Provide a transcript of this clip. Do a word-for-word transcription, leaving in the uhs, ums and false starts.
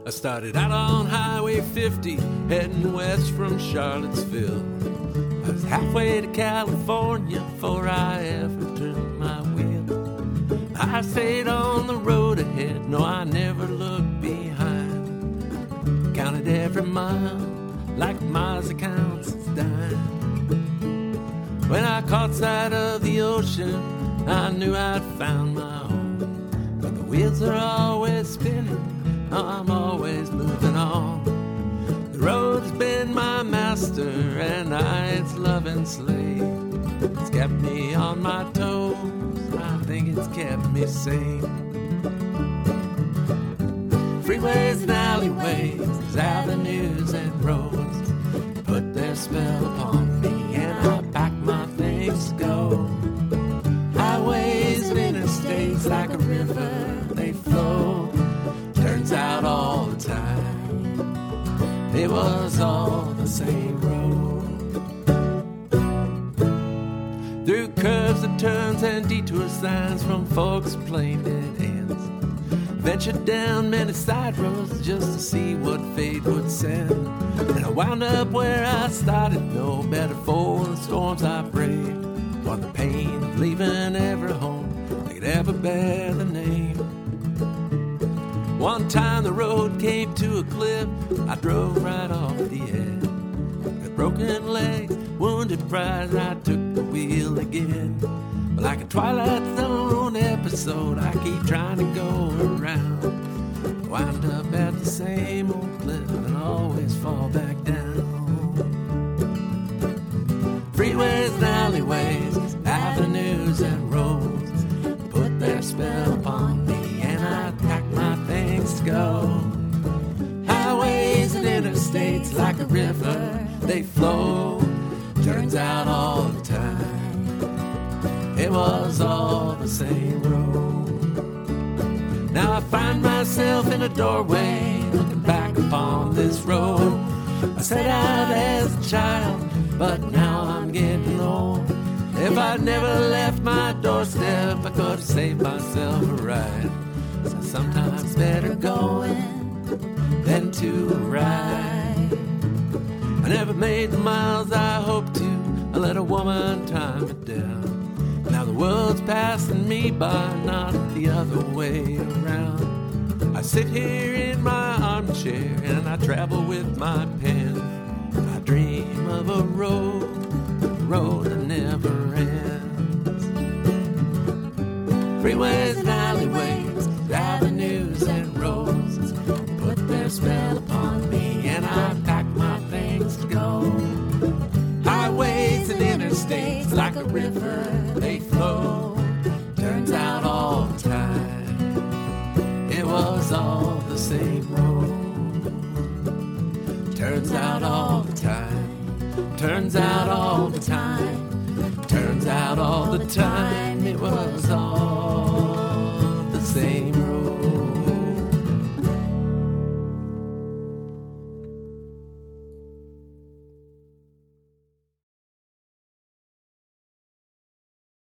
I started out on Highway fifty, heading west from Charlottesville. I was halfway to California before I ever turned my wheel. I stayed on the road ahead, no, I never looked behind. Counted every mile like miles accounts its dime. When I caught sight of the ocean, I knew I'd found my home. But the wheels are always spinning, I'm always moving on. The road's been my master and I its loving slave. It's kept me on my toes, I think it's kept me sane. Freeways and alleyways, avenues and roads put their spell upon me, and I pack my things to go. Highways and interstates like a river, they flow. Turns out all the time it was all the same road. Through curves and turns and detour signs, from folks playing dead ends, ventured down many side roads just to see what fate would send. And I wound up where I started, no better for the storms I braved, or the pain of leaving every home that could ever bear the name. One time the road came to a cliff, I drove right off the edge. With broken legs, wounded pride, I took the wheel again. But like a Twilight Zone episode, I keep trying to go around. Wind up at the same old cliff and always fall back down. Freeways and alleyways, avenues and roads put their spell upon me, and I pack my things to go. Highways and interstates like a river, they flow. Turns out all the time it was all the same road. Now I find myself in a doorway, looking back upon this road. I set out as a child, but now I'm getting old. If I'd never left my doorstep, I could have saved myself a ride. So sometimes better going than to ride. I never made the miles I hoped to, I let a woman time it down. Now the world's passing me by, not the other way around. I sit here in my armchair and I travel with my pen. I dream of a road, a road that never ends. Freeways and alleyways, avenues and roads put their spell upon me, and I pack my things to go. Highways and interstates like a river, they flow. Turns out all the time it was all the same road. Turns out all the time, turns out all the time, turns out all the time it was all the same road.